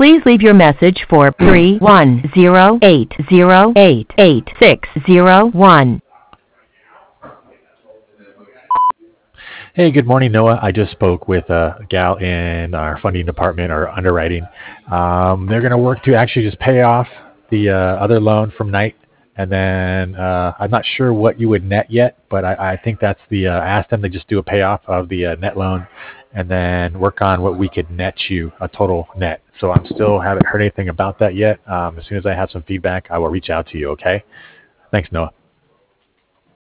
Please leave your message for 31080888601. Hey, good morning, Noah. I just spoke with a gal in our funding department or underwriting. They're going to work to actually just pay off the other loan from Knight. And then I'm not sure what you would net yet, but I think that's I asked them to just do a payoff of the net loan and then work on what we could net you, a total net. So I'm still haven't heard anything about that yet. As soon as I have some feedback, I will reach out to you, okay? Thanks, Noah.